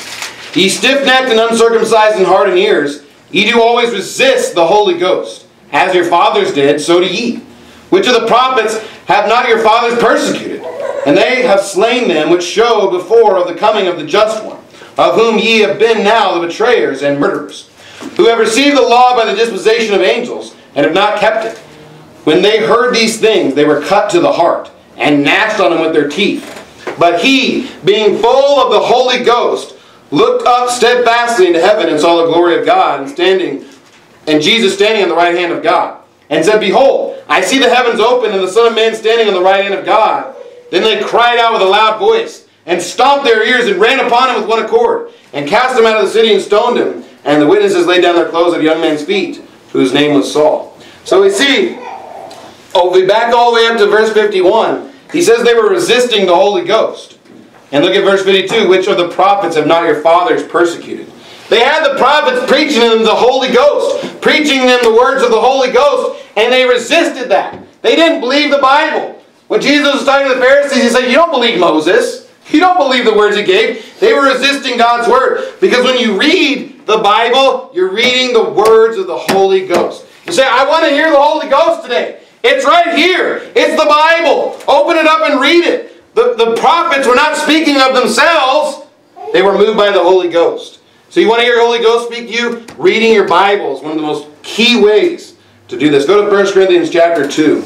Ye stiff-necked and uncircumcised in heart and ears, ye do always resist the Holy Ghost. As your fathers did, so do ye. Which of the prophets have not your fathers persecuted? And they have slain them which showed before of the coming of the just one, of whom ye have been now the betrayers and murderers, who have received the law by the dispensation of angels, and have not kept it. When they heard these things, they were cut to the heart, and gnashed on them with their teeth. But he, being full of the Holy Ghost, looked up steadfastly into heaven, and saw the glory of God, and Jesus standing on the right hand of God, and said, Behold, I see the heavens open, and the Son of Man standing on the right hand of God. Then they cried out with a loud voice, and stomped their ears, and ran upon him with one accord, and cast him out of the city, and stoned him. And the witnesses laid down their clothes at a young man's feet, whose name was Saul. So we see, we back all the way up to verse 51. He says they were resisting the Holy Ghost. And look at verse 52. Which of the prophets have not your fathers persecuted? They had the prophets preaching them the Holy Ghost, preaching them the words of the Holy Ghost, and they resisted that. They didn't believe the Bible. When Jesus was talking to the Pharisees, he said, you don't believe Moses. You don't believe the words he gave. They were resisting God's word. Because when you read the Bible, you're reading the words of the Holy Ghost. You say, I want to hear the Holy Ghost today. It's right here. It's the Bible. Open it up and read it. The prophets were not speaking of themselves. They were moved by the Holy Ghost. So you want to hear the Holy Ghost speak to you? Reading your Bible is one of the most key ways to do this. Go to 1 Corinthians chapter 2.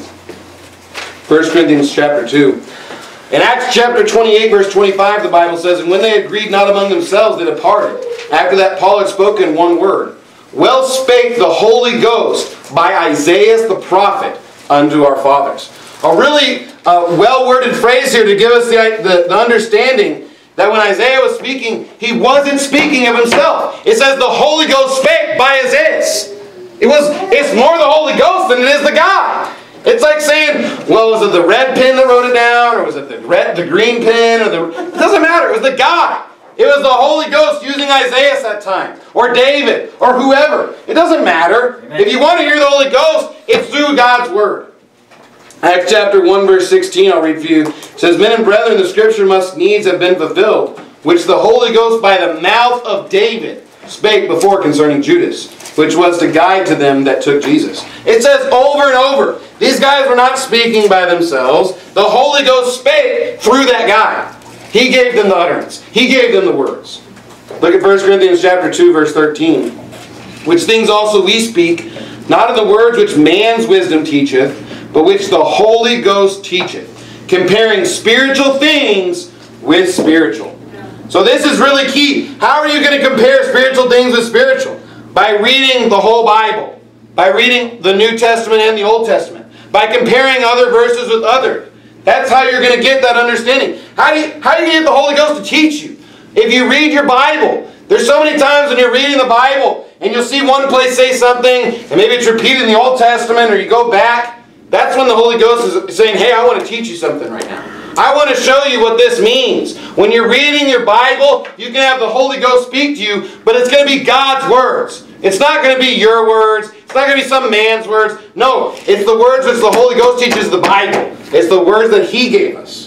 1 Corinthians chapter 2. In Acts chapter 28, verse 25, the Bible says, And when they agreed not among themselves, they departed. After that Paul had spoken one word. Well spake the Holy Ghost by Isaiah the prophet unto our fathers. A really well-worded phrase here to give us the understanding that when Isaiah was speaking, he wasn't speaking of himself. It says the Holy Ghost spake by Isaiah. It's more the Holy Ghost than it is the guy. It's like saying, well, was it the red pen that wrote it down? Or was it the green pen? It doesn't matter. It was the guy. It was the Holy Ghost using Isaiah at that time. Or David. Or whoever. It doesn't matter. Amen. If you want to hear the Holy Ghost, it's through God's Word. Acts chapter 1 verse 16, I'll read for you. It says, Men and brethren, the Scripture must needs have been fulfilled, which the Holy Ghost by the mouth of David spake before concerning Judas, which was to guide to them that took Jesus. It says over and over, these guys were not speaking by themselves. The Holy Ghost spake through that guy. He gave them the utterance. He gave them the words. Look at 1 Corinthians chapter 2, verse 13. Which things also we speak, not in the words which man's wisdom teacheth, but which the Holy Ghost teacheth, comparing spiritual things with spiritual. So this is really key. How are you going to compare spiritual things with spiritual? By reading the whole Bible. By reading the New Testament and the Old Testament. By comparing other verses with others. That's how you're going to get that understanding. How do you get the Holy Ghost to teach you? If you read your Bible, there's so many times when you're reading the Bible and you'll see one place say something and maybe it's repeated in the Old Testament or you go back. That's when the Holy Ghost is saying, hey, I want to teach you something right now. I want to show you what this means. When you're reading your Bible, you can have the Holy Ghost speak to you, but it's going to be God's words. It's not going to be your words. It's not going to be some man's words. No, it's the words which the Holy Ghost teaches the Bible. It's the words that He gave us.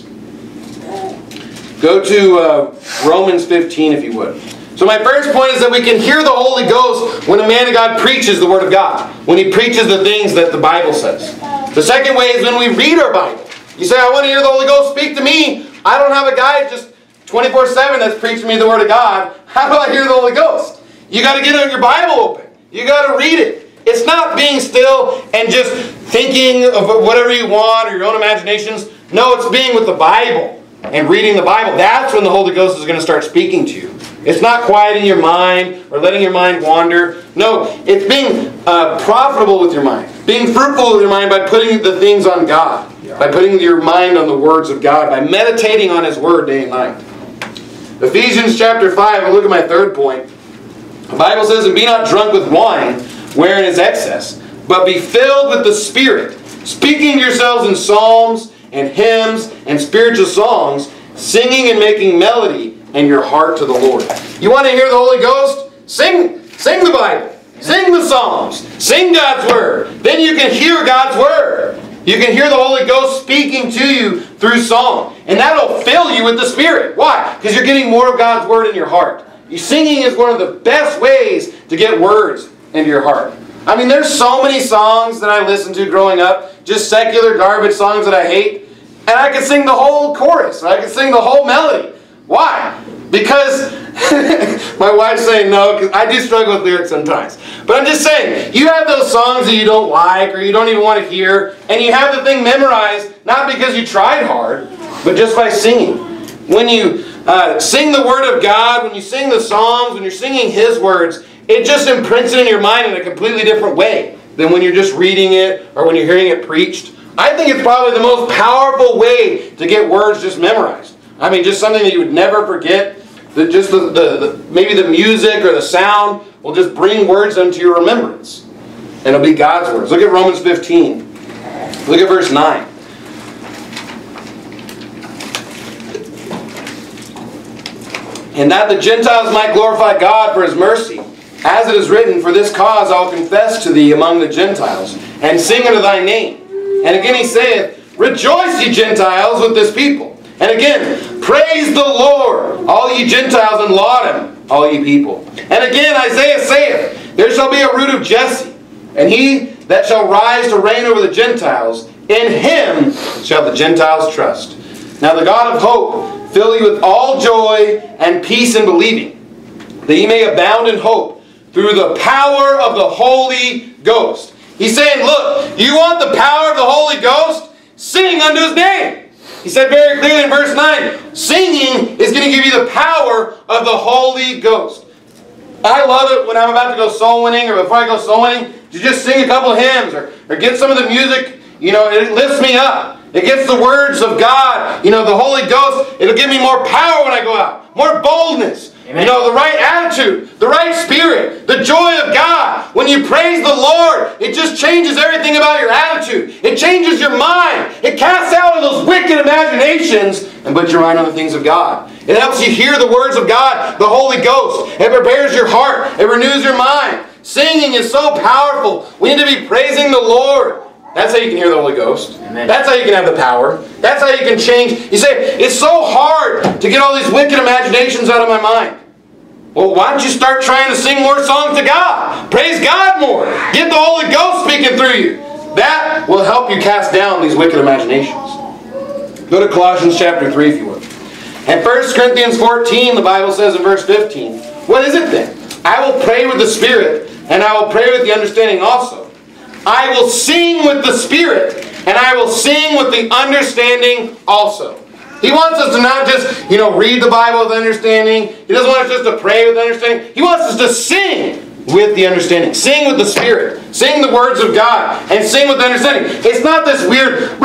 Go to Romans 15 if you would. So my first point is that we can hear the Holy Ghost when a man of God preaches the Word of God. When he preaches the things that the Bible says. The second way is when we read our Bible. You say, I want to hear the Holy Ghost speak to me. I don't have a guy just 24/7 that's preaching me the Word of God. How do I hear the Holy Ghost? You got to get your Bible open. You got to read it. It's not being still and just thinking of whatever you want or your own imaginations. No, it's being with the Bible and reading the Bible. That's when the Holy Ghost is going to start speaking to you. It's not quieting your mind or letting your mind wander. No, it's being profitable with your mind. Being fruitful with your mind by putting the things on God. By putting your mind on the words of God. By meditating on His Word day and night. Ephesians chapter 5, look at my third point. The Bible says, And be not drunk with wine, wherein is excess, but be filled with the Spirit, speaking to yourselves in psalms and hymns and spiritual songs, singing and making melody in your heart to the Lord. You want to hear the Holy Ghost? Sing the Bible. Sing the Psalms. Sing God's Word. Then you can hear God's Word. You can hear the Holy Ghost speaking to you through song. And that'll fill you with the Spirit. Why? Because you're getting more of God's Word in your heart. Singing is one of the best ways to get words into your heart. I mean, there's so many songs that I listened to growing up, just secular garbage songs that I hate, and I could sing the whole chorus, I could sing the whole melody. Why? Because my wife's saying no, because I do struggle with lyrics sometimes. But I'm just saying, you have those songs that you don't like or you don't even want to hear, and you have the thing memorized, not because you tried hard, but just by singing. When you sing the Word of God, when you sing the Psalms, when you're singing His words, it just imprints it in your mind in a completely different way than when you're just reading it or when you're hearing it preached. I think it's probably the most powerful way to get words just memorized. I mean, just something that you would never forget. That just maybe the music or the sound will just bring words into your remembrance. And it'll be God's words. Look at Romans 15. Look at verse 9. And that the Gentiles might glorify God for His mercy. As it is written, for this cause I will confess to thee among the Gentiles, and sing unto thy name. And again he saith, rejoice ye Gentiles with this people. And again, praise the Lord, all ye Gentiles, and laud Him, all ye people. And again Isaiah saith, there shall be a root of Jesse, and he that shall rise to reign over the Gentiles, in Him shall the Gentiles trust. Now the God of hope fill you with all joy and peace in believing, that ye may abound in hope, through the power of the Holy Ghost. He's saying, look, you want the power of the Holy Ghost? Sing unto His name. He said very clearly in verse 9, singing is going to give you the power of the Holy Ghost. I love it when I'm about to go soul winning or before I go soul winning, to just sing a couple of hymns or get some of the music. You know, it lifts me up. It gets the words of God, you know, the Holy Ghost. It'll give me more power when I go out, more boldness. Amen. You know, the right attitude, the right spirit, the joy of God. When you praise the Lord, it just changes everything about your attitude. It changes your mind. It casts out those wicked imaginations and puts your mind on the things of God. It helps you hear the words of God, the Holy Ghost. It prepares your heart. It renews your mind. Singing is so powerful. We need to be praising the Lord. That's how you can hear the Holy Ghost. Amen. That's how you can have the power. That's how you can change. You say, it's so hard to get all these wicked imaginations out of my mind. Well, why don't you start trying to sing more songs to God? Praise God more. Get the Holy Ghost speaking through you. That will help you cast down these wicked imaginations. Go to Colossians chapter 3 if you would. And 1 Corinthians 14, the Bible says in verse 15, what is it then? I will pray with the Spirit, and I will pray with the understanding also. I will sing with the Spirit, and I will sing with the understanding also. He wants us to not just, read the Bible with understanding. He doesn't want us just to pray with understanding. He wants us to sing with the understanding. Sing with the Spirit. Sing the words of God, and sing with the understanding. It's not this weird,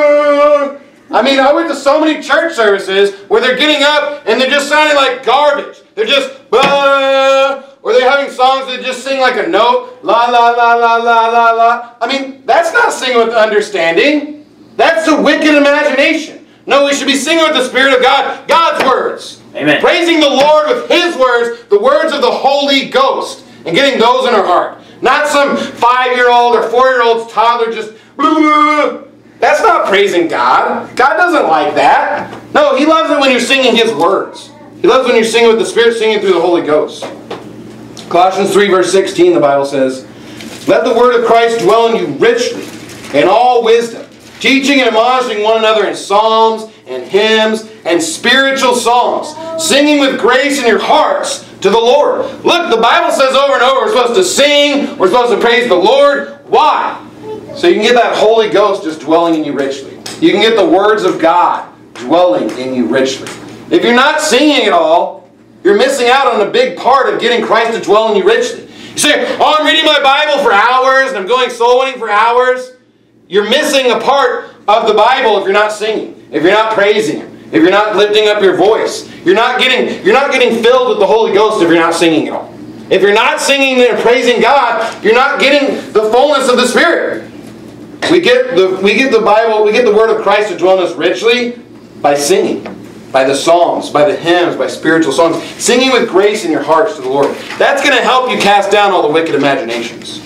blah. I mean, I went to so many church services where they're getting up and they're just sounding like garbage. They're just, blah. Or they're having songs that just sing like a note. La, la, la, la, la, la, la. I mean, that's not singing with understanding. That's a wicked imagination. No, we should be singing with the Spirit of God. God's words. Amen. Praising the Lord with His words, the words of the Holy Ghost. And getting those in our heart. Not some 5-year-old or 4-year-old's toddler just, blah. That's not praising God. God doesn't like that. No, He loves it when you're singing His words. He loves when you're singing with the Spirit, singing through the Holy Ghost. Colossians 3 verse 16, the Bible says, let the word of Christ dwell in you richly, in all wisdom, teaching and admonishing one another in psalms and hymns and spiritual songs, singing with grace in your hearts to the Lord. Look, the Bible says over and over, we're supposed to sing, we're supposed to praise the Lord. Why? So you can get that Holy Ghost just dwelling in you richly. You can get the words of God dwelling in you richly. If you're not singing at all, you're missing out on a big part of getting Christ to dwell in you richly. You say, I'm reading my Bible for hours and I'm going soul winning for hours. You're missing a part of the Bible if you're not singing, if you're not praising Him, if you're not lifting up your voice. You're not getting filled with the Holy Ghost if you're not singing at all. If you're not singing and praising God, you're not getting the fullness of the Spirit. We get the Bible, we get the Word of Christ to dwell in us richly by singing, by the psalms, by the hymns, by spiritual songs, singing with grace in your hearts to the Lord. That's going to help you cast down all the wicked imaginations.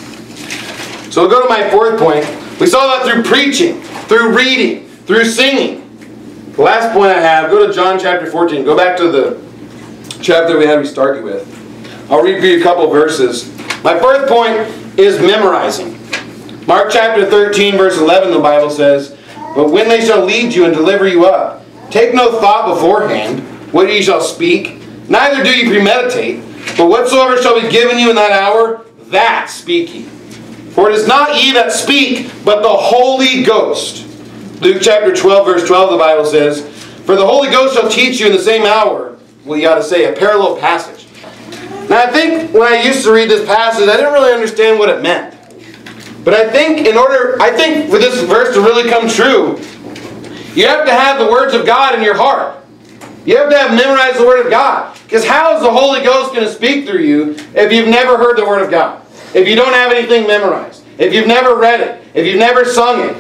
So we'll go to my fourth point. We saw that through preaching, through reading, through singing. The last point I have, go to John chapter 14. Go back to the chapter we had we start you with. I'll read for you a couple of verses. My first point is memorizing. Mark chapter 13, verse 11, the Bible says, "But when they shall lead you and deliver you up, take no thought beforehand what ye shall speak, neither do ye premeditate, but whatsoever shall be given you in that hour, that speak ye. For it is not ye that speak, but the Holy Ghost." Luke chapter 12, verse 12, the Bible says, "For the Holy Ghost shall teach you in the same hour," well, you ought to say a parallel passage. Now I think when I used to read this passage, I didn't really understand what it meant. But I think for this verse to really come true, you have to have the words of God in your heart. You have to have memorized the Word of God. Because how is the Holy Ghost going to speak through you if you've never heard the Word of God? If you don't have anything memorized? If you've never read it? If you've never sung it?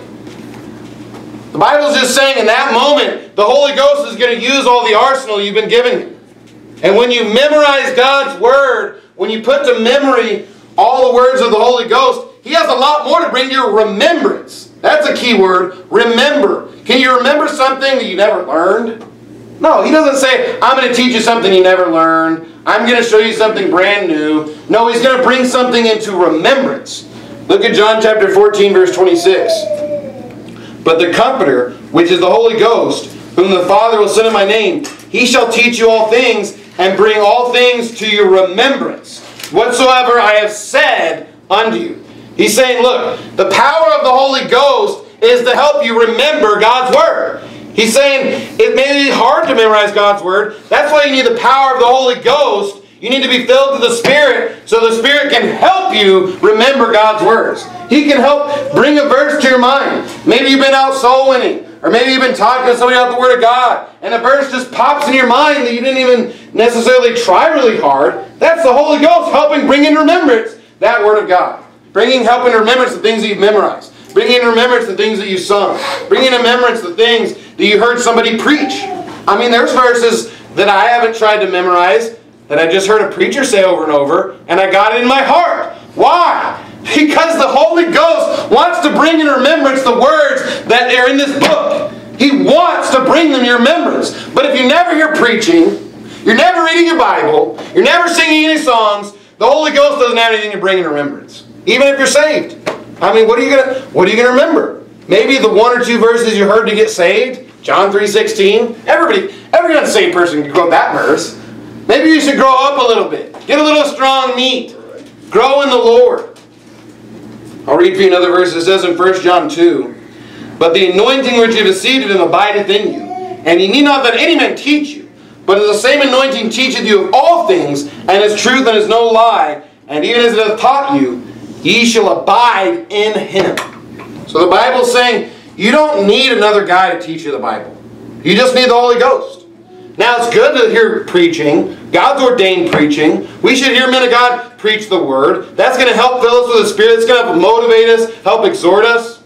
The Bible's just saying in that moment, the Holy Ghost is going to use all the arsenal you've been given him. And when you memorize God's Word, when you put to memory all the words of the Holy Ghost, He has a lot more to bring your remembrance. That's a key word, remember. Can you remember something that you never learned? No, He doesn't say, I'm going to teach you something you never learned. I'm going to show you something brand new. No, He's going to bring something into remembrance. Look at John chapter 14, verse 26. "But the Comforter, which is the Holy Ghost, whom the Father will send in my name, He shall teach you all things, and bring all things to your remembrance, whatsoever I have said unto you." He's saying, look, the power of the Holy Ghost is to help you remember God's Word. He's saying it may be hard to memorize God's Word. That's why you need the power of the Holy Ghost. You need to be filled with the Spirit so the Spirit can help you remember God's words. He can help bring a verse to your mind. Maybe you've been out soul winning. Or maybe you've been talking to somebody about the Word of God, and a verse just pops in your mind that you didn't even necessarily try really hard. That's the Holy Ghost helping bring in remembrance that Word of God. Helping to remembrance the things that you've memorized. Bringing in remembrance the things that you sung. Bringing in remembrance the things that you heard somebody preach. I mean, there's verses that I haven't tried to memorize, that I just heard a preacher say over and over, and I got it in my heart. Why? Because the Holy Ghost wants to bring in remembrance the words that are in this book. He wants to bring them in your remembrance. But if you never hear preaching, you're never reading your Bible, you're never singing any songs, the Holy Ghost doesn't have anything to bring in remembrance. Even if you're saved. I mean, what are you gonna remember? Maybe the one or two verses you heard to get saved? John 3:16. Every unsaved person can quote that verse. Maybe you should grow up a little bit. Get a little strong meat. Grow in the Lord. I'll read for you another verse. It says in 1 John 2, "But the anointing which you have received of Him abideth in you, and ye need not that any man teach you, but as the same anointing teacheth you of all things, and is truth and is no lie, and even as it hath taught you, ye shall abide in Him." So the Bible's saying you don't need another guy to teach you the Bible. You just need the Holy Ghost. Now it's good to hear preaching. God's ordained preaching. We should hear men of God preach the Word. That's going to help fill us with the Spirit. It's going to motivate us, help exhort us.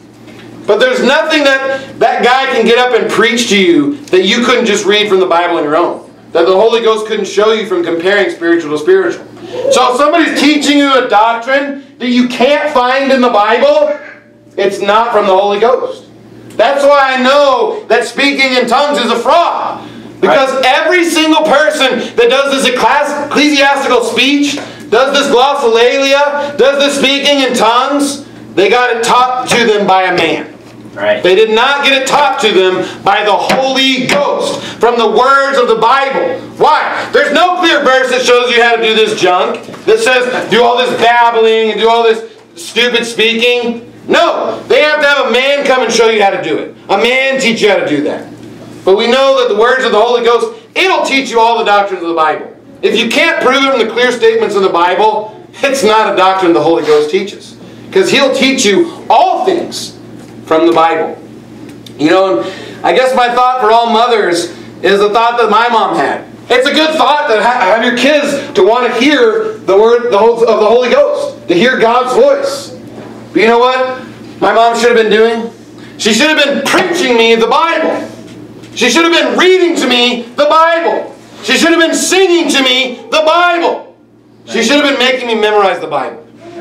But there's nothing that guy can get up and preach to you that you couldn't just read from the Bible on your own. That the Holy Ghost couldn't show you from comparing spiritual to spiritual. So if somebody's teaching you a doctrine that you can't find in the Bible, it's not from the Holy Ghost. That's why I know that speaking in tongues is a fraud. Because every single person that does this ecclesiastical speech, does this glossolalia, does this speaking in tongues, they got it taught to them by a man. Right. They did not get it taught to them by the Holy Ghost from the words of the Bible. Why? There's no clear verse that shows you how to do this junk, that says do all this babbling and do all this stupid speaking. No, they have to have a man come and show you how to do it. A man teach you how to do that. But we know that the words of the Holy Ghost, it'll teach you all the doctrines of the Bible. If you can't prove it in the clear statements of the Bible, it's not a doctrine the Holy Ghost teaches. Because He'll teach you all things from the Bible. You know, I guess my thought for all mothers is the thought that my mom had. It's a good thought to have your kids to want to hear the word of the Holy Ghost, to hear God's voice. But you know what my mom should have been doing? She should have been preaching me the Bible. She should have been reading to me the Bible. She should have been singing to me the Bible. She should have been making me memorize the Bible.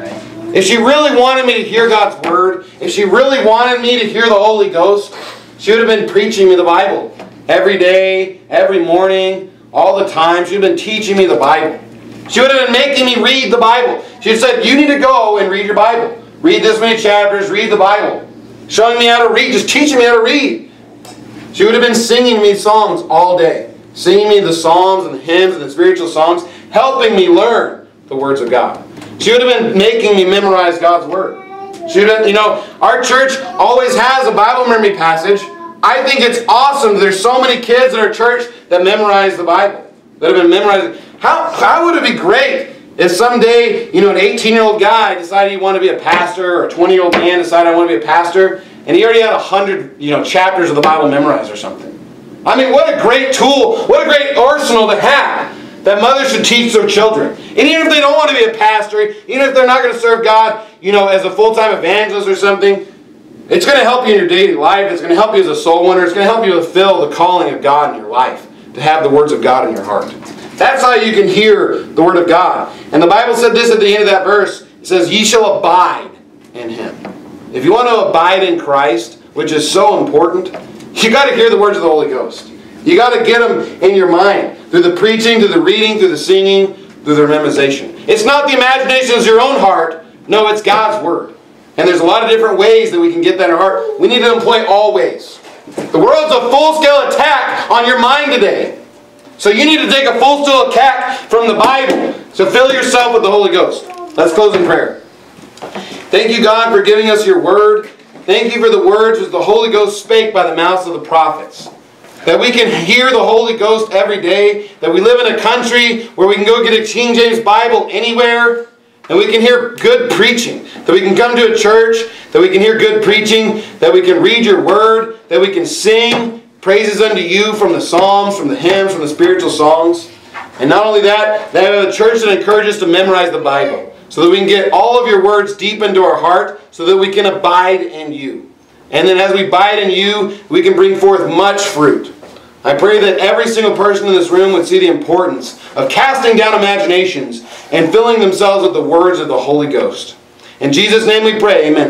If she really wanted me to hear God's Word, if she really wanted me to hear the Holy Ghost, she would have been preaching me the Bible. Every day, every morning, all the time. She would have been teaching me the Bible. She would have been making me read the Bible. She would have said, you need to go and read your Bible. Read this many chapters, read the Bible. Showing me how to read, just teaching me how to read. She would have been singing me songs all day. Singing me the psalms and the hymns and the spiritual songs, helping me learn the words of God. She would have been making me memorize God's Word. She would have, our church always has a Bible memory passage. I think it's awesome that there's so many kids in our church that memorize the Bible. That have been memorizing. How would it be great if someday, an 18-year-old guy decided he wanted to be a pastor, or a 20-year-old man decided I want to be a pastor, and he already had 100, chapters of the Bible memorized or something. I mean, what a great tool, what a great arsenal to have that mothers should teach their children. And even if they don't want to be a pastor, even if they're not going to serve God, as a full-time evangelist or something, it's going to help you in your daily life. It's going to help you as a soul winner. It's going to help you fulfill the calling of God in your life, to have the words of God in your heart. That's how you can hear the Word of God. And the Bible said this at the end of that verse. It says, ye shall abide in Him. If you want to abide in Christ, which is so important, you got to hear the words of the Holy Ghost. You got to get them in your mind. Through the preaching, through the reading, through the singing, through the memorization. It's not the imagination of your own heart. No, it's God's Word. And there's a lot of different ways that we can get that in our heart. We need to employ all ways. The world's a full-scale attack on your mind today. So you need to take a full-scale attack from the Bible. So fill yourself with the Holy Ghost. Let's close in prayer. Thank you, God, for giving us your Word. Thank you for the words which the Holy Ghost spake by the mouths of the prophets. That we can hear the Holy Ghost every day. That we live in a country where we can go get a King James Bible anywhere. And we can hear good preaching. That we can come to a church. That we can hear good preaching. That we can read your Word. That we can sing praises unto you from the Psalms, from the hymns, from the spiritual songs. And not only that, they have a church that encourages us to memorize the Bible. So that we can get all of your words deep into our heart. So that we can abide in you. And then as we abide in you, we can bring forth much fruit. I pray that every single person in this room would see the importance of casting down imaginations and filling themselves with the words of the Holy Ghost. In Jesus' name we pray, amen.